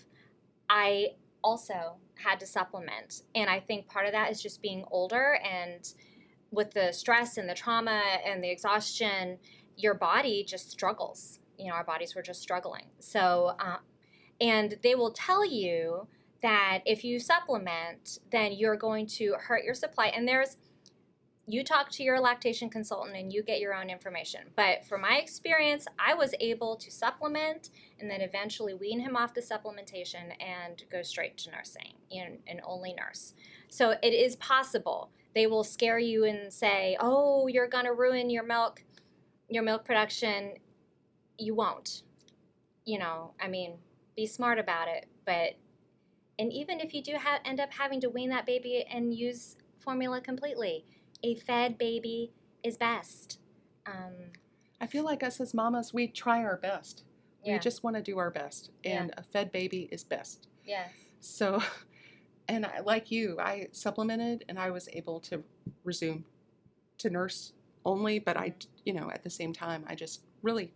I also had to supplement. And I think part of that is just being older, and with the stress and the trauma and the exhaustion, your body just struggles. You know, our bodies were just struggling. So, uh, and they will tell you that if you supplement, then you're going to hurt your supply. And there's, you talk to your lactation consultant and you get your own information. But from my experience, I was able to supplement and then eventually wean him off the supplementation and go straight to nursing and, and only nurse. So it is possible. They will scare you and say, oh, you're going to ruin your milk, your milk production. You won't. You know, I mean, be smart about it. But And even if you do ha- end up having to wean that baby and use formula completely, a fed baby is best. Um, I feel like us as mamas, we try our best. Yeah. We just want to do our best. And yeah. a fed baby is best. Yes. So, and I, like you, I supplemented and I was able to resume to nurse only. But I, you know, at the same time, I just really...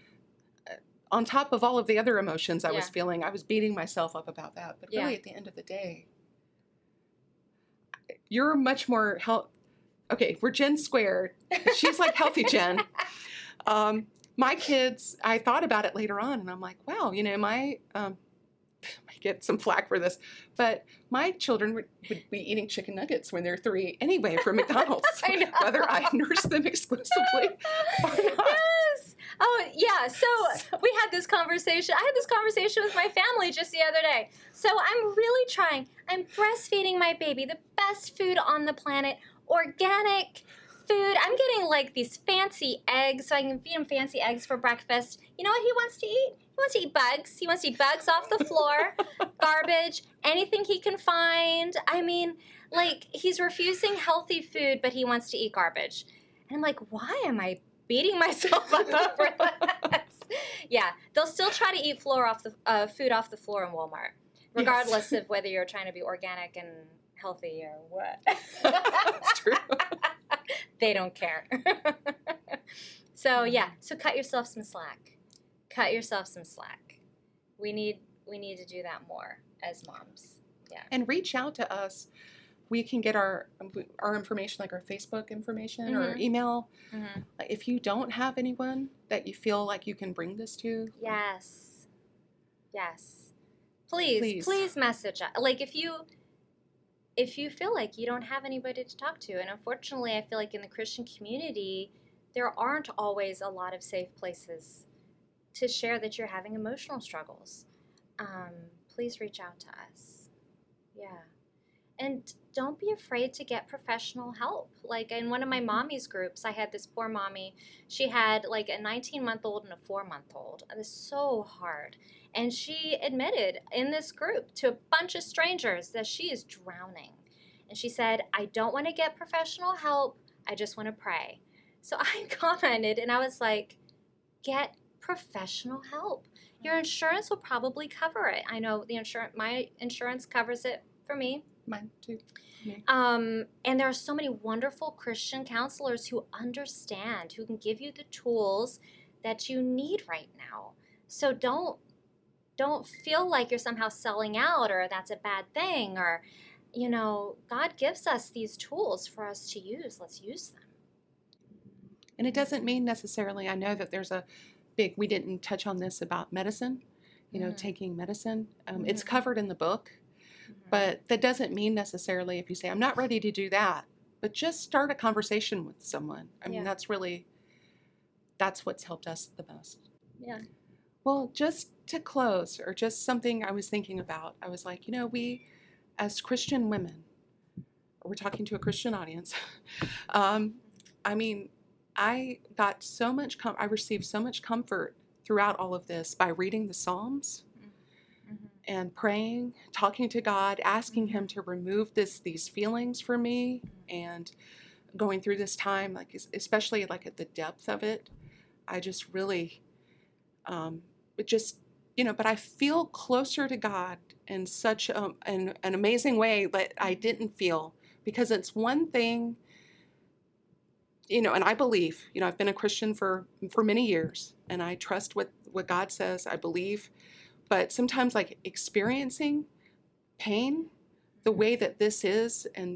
on top of all of the other emotions I yeah. was feeling, I was beating myself up about that. But really, yeah. at the end of the day, you're much more health. Okay, we're Jen squared. She's like healthy Jen. Um, my kids, I thought about it later on, and I'm like, wow, you know, my, um, I get some flack for this, but my children would, would be eating chicken nuggets when they're three anyway from McDonald's, I know. whether I nurse them exclusively or not. Yeah, so we had this conversation. I had this conversation with my family just the other day. So I'm really trying. I'm breastfeeding my baby, the best food on the planet, organic food. I'm getting like these fancy eggs, so I can feed him fancy eggs for breakfast. You know what he wants to eat? He wants to eat bugs. He wants to eat bugs off the floor, garbage, anything he can find. I mean, like, he's refusing healthy food, but he wants to eat garbage. And I'm like, why am I beating myself up over this? Yeah, they'll still try to eat floor off the uh, food off the floor in Walmart, regardless yes. of whether you're trying to be organic and healthy or what. That's true. They don't care. So yeah, so cut yourself some slack. Cut yourself some slack. We need we need to do that more as moms. Yeah. And reach out to us. We can get our our information, like our Facebook information mm-hmm. or email. Mm-hmm. If you don't have anyone that you feel like you can bring this to. Yes. Yes. Please, please, please message us. Like if you if you feel like you don't have anybody to talk to, and unfortunately I feel like in the Christian community, there aren't always a lot of safe places to share that you're having emotional struggles. Um, please reach out to us. Yeah. And don't be afraid to get professional help. Like in one of my mommy's groups, I had this poor mommy. She had like a nineteen-month-old and a four-month-old. It was so hard. And she admitted in this group to a bunch of strangers that she is drowning. And she said, I don't want to get professional help. I just want to pray. So I commented and I was like, get professional help. Your insurance will probably cover it. I know the insurance, my insurance covers it for me. Mine too. Me. Um, and there are so many wonderful Christian counselors who understand, who can give you the tools that you need right now. So don't don't feel like you're somehow selling out or that's a bad thing or, you know, God gives us these tools for us to use. Let's use them. And it doesn't mean necessarily, I know that there's a big, we didn't touch on this about medicine, you know, mm-hmm. taking medicine. Um, mm-hmm. It's covered in the book. But that doesn't mean necessarily if you say, I'm not ready to do that, but just start a conversation with someone. I mean, yeah. that's really, that's what's helped us the most. Yeah. Well, just to close, or just something I was thinking about, I was like, you know, we, as Christian women, we're talking to a Christian audience. um, I mean, I got so much, com- I received so much comfort throughout all of this by reading the Psalms. And praying, talking to God, asking Him to remove this these feelings for me, and going through this time, like especially like at the depth of it, I just really, um, it just you know. But I feel closer to God in such a, an an amazing way that I didn't feel, because it's one thing, you know, and I believe, you know, I've been a Christian for for many years, and I trust what what God says. I believe. But sometimes, like, experiencing pain the way that this is, and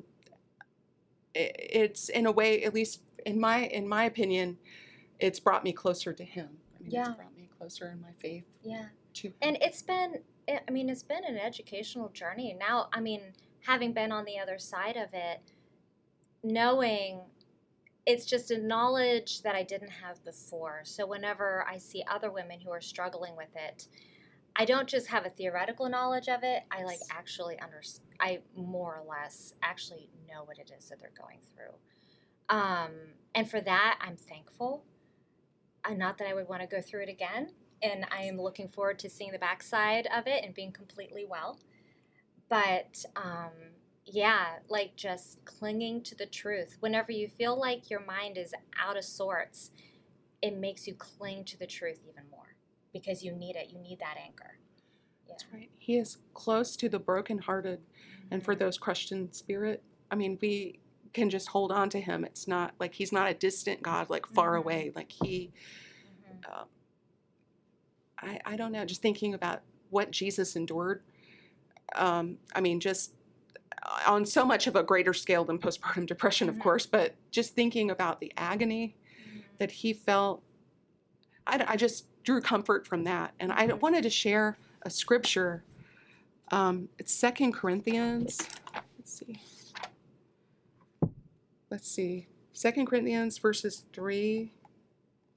it's in a way, at least in my in my opinion, it's brought me closer to Him. I mean, yeah. It's brought me closer in my faith. Yeah. To Him. And it's been, I mean, it's been an educational journey. Now, I mean, having been on the other side of it, knowing it's just a knowledge that I didn't have before. So whenever I see other women who are struggling with it, I don't just have a theoretical knowledge of it. I like actually understand. I more or less actually know what it is that they're going through. Um, and for that, I'm thankful. Uh, not that I would want to go through it again. And I am looking forward to seeing the backside of it and being completely well. But um, yeah, like just clinging to the truth. Whenever you feel like your mind is out of sorts, it makes you cling to the truth even more. Because you need it. You need that anchor. Yeah. That's right. He is close to the brokenhearted, mm-hmm. and for those crushed in spirit. I mean, we can just hold on to Him. It's not like He's not a distant God, like far mm-hmm. away. Like He, mm-hmm. uh, I, I don't know, just thinking about what Jesus endured. Um, I mean, just on so much of a greater scale than postpartum depression, mm-hmm. of course, but just thinking about the agony mm-hmm. that He felt, I, I just drew comfort from that. And I wanted to share a scripture. Um, it's Second Corinthians. Let's see. Let's see. Second Corinthians verses three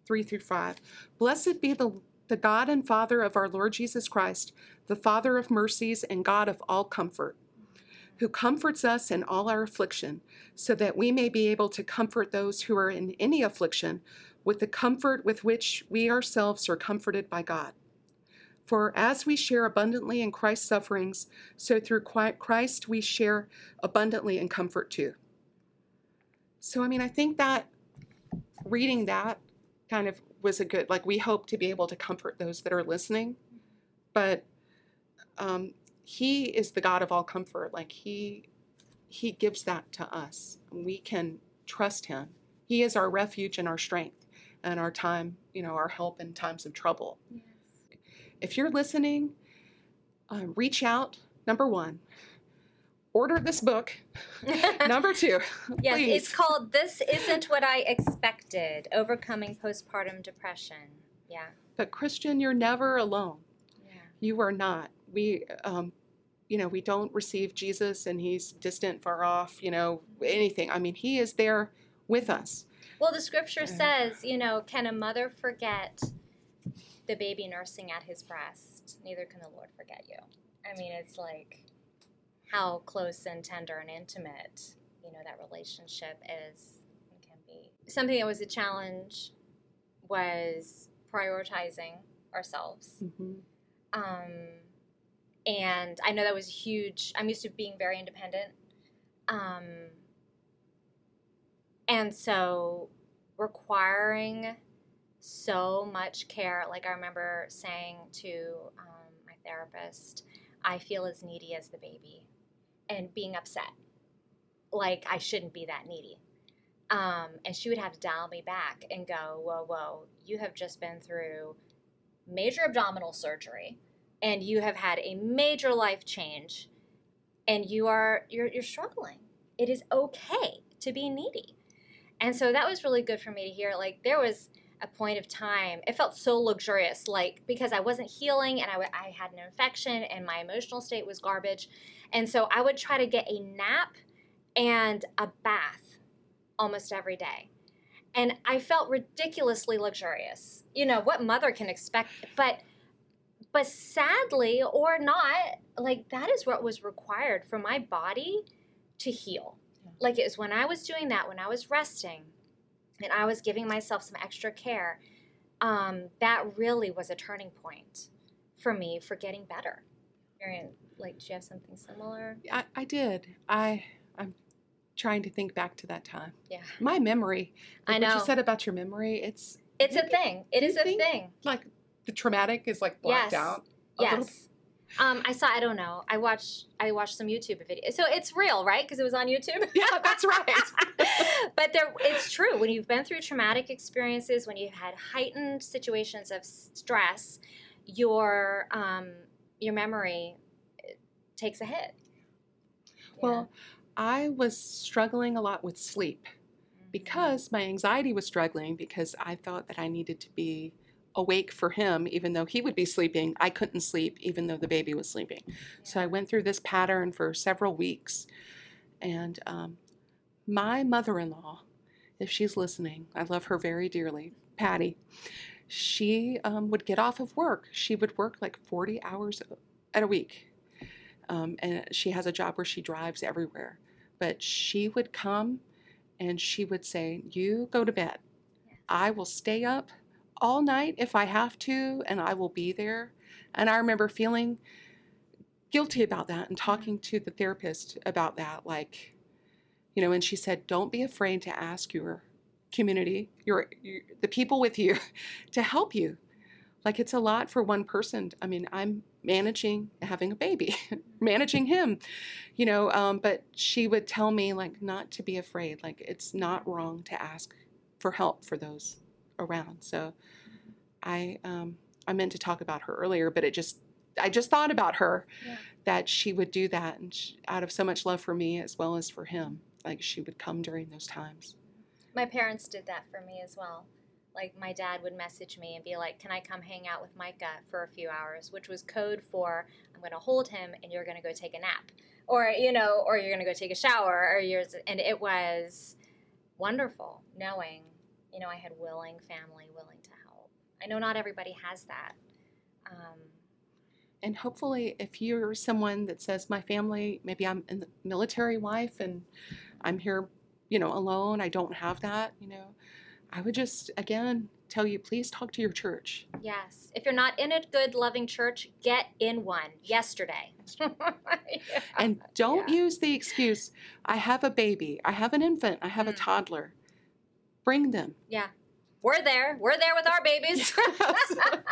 three through five. Blessed be the, the God and Father of our Lord Jesus Christ, the Father of mercies and God of all comfort, who comforts us in all our affliction, so that we may be able to comfort those who are in any affliction with the comfort with which we ourselves are comforted by God. For as we share abundantly in Christ's sufferings, so through Christ we share abundantly in comfort too. So, I mean, I think that reading that kind of was a good, like, we hope to be able to comfort those that are listening, but um, he is the God of all comfort. Like, he, he gives that to us. We can trust him. He is our refuge and our strength and our time, you know, our help in times of trouble. Yes. If you're listening, uh, reach out. Number one, order this book. Number two, yes, please. It's called This Isn't What I Expected, Overcoming Postpartum Depression. Yeah. But Christian, you're never alone. Yeah. You are not. We, um, you know, we don't receive Jesus and he's distant, far off, you know, anything. I mean, he is there with us. Well, the scripture says, you know, can a mother forget the baby nursing at his breast? Neither can the Lord forget you. I mean, it's like how close and tender and intimate, you know, that relationship is and can be. Something that was a challenge was prioritizing ourselves. Mm-hmm. Um, and I know that was huge. I'm used to being very independent. Um, and so requiring so much care. Like, I remember saying to um, my therapist, I feel as needy as the baby, and being upset. Like, I shouldn't be that needy. Um, and she would have to dial me back and go, whoa, whoa, you have just been through major abdominal surgery, and you have had a major life change, and you are, you're, you're struggling. It is okay to be needy. And so that was really good for me to hear. Like, there was a point of time, it felt so luxurious, like, because I wasn't healing, and I, w- I had an infection, and my emotional state was garbage. And so I would try to get a nap and a bath almost every day. And I felt ridiculously luxurious. You know, what mother can expect? But but sadly, or not, like, that is what was required for my body to heal. Yeah. Like, it was when I was doing that, when I was resting, and I was giving myself some extra care, um, that really was a turning point for me for getting better. Marian, like, do you have something similar? I, I did. I, I'm trying to think back to that time. Yeah. My memory. Like I know. What you said about your memory, it's... It's a thing. It is a thing. Like, the traumatic is, like, blacked yes. out a yes. little. Um, I saw, I don't know, I watched I watched some YouTube videos. So it's real, right? Because it was on YouTube? Yeah, that's right. But there, it's true. When you've been through traumatic experiences, when you've had heightened situations of stress, your um, your memory takes a hit. Well, yeah. I was struggling a lot with sleep mm-hmm. because my anxiety was struggling, because I thought that I needed to be awake for him, even though he would be sleeping. I couldn't sleep, even though the baby was sleeping. Yeah. So I went through this pattern for several weeks. And um, my mother-in-law, if she's listening, I love her very dearly, Patty, she um, would get off of work. She would work like forty hours at a week. Um, and she has a job where she drives everywhere. But she would come and she would say, you go to bed. I will stay up all night if I have to, and I will be there. And I remember feeling guilty about that and talking to the therapist about that. Like, you know, and she said, don't be afraid to ask your community, your, your the people with you to help you. Like, it's a lot for one person. I mean, I'm managing having a baby, managing him, you know, um, but she would tell me, like, not to be afraid. Like, it's not wrong to ask for help for those around. So I um, I meant to talk about her earlier, but it just, I just thought about her, yeah. that she would do that, and she, out of so much love for me as well as for him, like, she would come during those times. My parents did that for me as well. Like, my dad would message me and be like, can I come hang out with Micah for a few hours, which was code for, I'm going to hold him and you're going to go take a nap, or, you know, or you're going to go take a shower, or yours. And it was wonderful knowing you know, I had willing family willing to help. I know not everybody has that. Um, And hopefully, if you're someone that says, my family, maybe I'm in the military wife and I'm here, you know, alone, I don't have that, you know, I would just, again, tell you, please talk to your church. yes. If you're not in a good, loving church, get in one yesterday. Yeah. And don't Yeah. use the excuse, I have a baby, I have an infant, I have a Mm. toddler. Bring them. Yeah. We're there. We're there with our babies. Yes.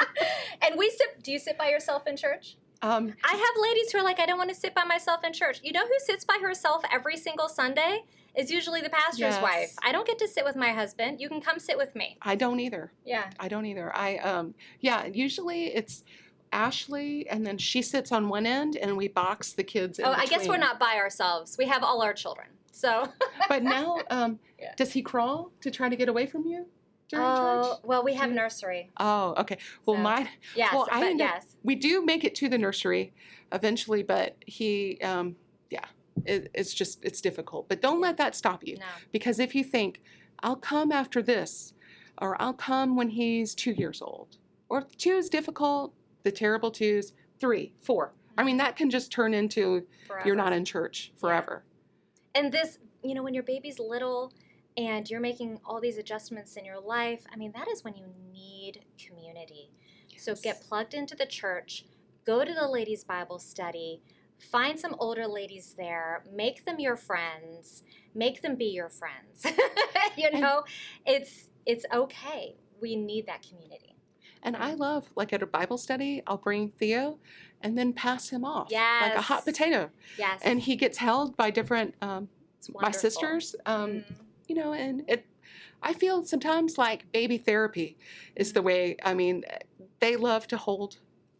And we sit, do you sit by yourself in church? Um, I have ladies who are like, I don't want to sit by myself in church. You know who sits by herself every single Sunday? Is usually the pastor's Yes. wife. I don't get to sit with my husband. You can come sit with me. I don't either. Yeah. I don't either. I, um, yeah, usually it's Ashley, and then she sits on one end, and we box the kids in Oh, I guess we're between. not by ourselves. We have all our children. So. But now, um, Yeah. does he crawl to try to get away from you during Oh, church? well, we have Do you- nursery. Oh, okay. Well, So- mine, Yes, well, I but end up- yes. we do make it to the nursery eventually, but he, um, yeah, it, it's just, it's difficult. But don't let that stop you. No. Because if you think, I'll come after this, or I'll come when he's two years old, or if two is difficult, the terrible twos, three, four. I mean, that can just turn into Forever. you're not in church forever. And this, you know, when your baby's little and you're making all these adjustments in your life, I mean, that is when you need community. So get plugged into the church, go to the ladies' Bible study, find some older ladies there, make them your friends, make them be your friends. You know, it's it's okay. We need that community. And I love, like at a Bible study, I'll bring Theo and then pass him off like a hot Yes. potato. Yes. And he gets held by different, um, It's my wonderful. sisters, um, Mm. you know, and it, I feel sometimes like baby therapy is the way, I mean, they love to hold.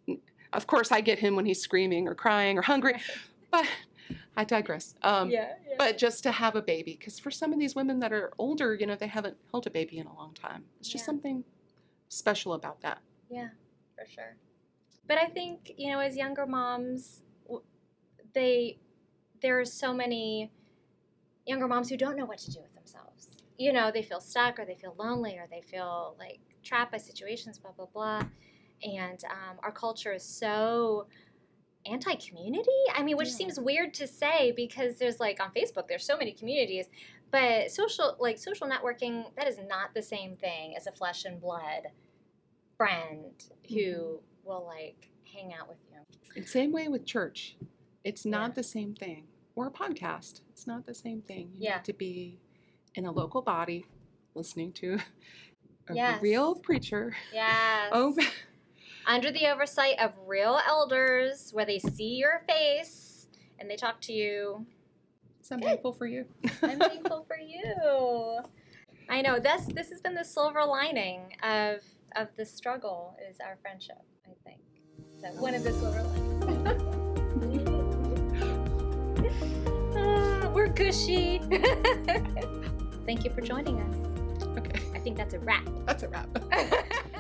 Of course, I get him when he's screaming or crying or hungry, but I digress. Um, yeah, yeah. But just to have a baby, because for some of these women that are older, you know, they haven't held a baby in a long time. It's just Yeah. something special about that. Yeah, for sure. But I think, you know, as younger moms, w- they there are so many younger moms who don't know what to do with themselves. You know, they feel stuck or they feel lonely or they feel like trapped by situations, blah, blah, blah. And um, our culture is so anti-community. I mean, which Yeah. seems weird to say because there's like on Facebook, there's so many communities, but social, like social networking, that is not the same thing as a flesh and blood friend who will like hang out with you. And same way with church. It's not Yeah. the same thing. Or a podcast. It's not the same thing. You Yeah. need to be in a local body listening to a Yes. real preacher. Yes. Oh, Under the oversight of real elders where they see your face and they talk to you. so I'm Good. thankful for you. I'm thankful for you. I know this this has been the silver lining of of the struggle is our friendship, I think. So one of the silver linings. Ah, we're gushy. Thank you for joining us. Okay, I think that's a wrap. that's a wrap.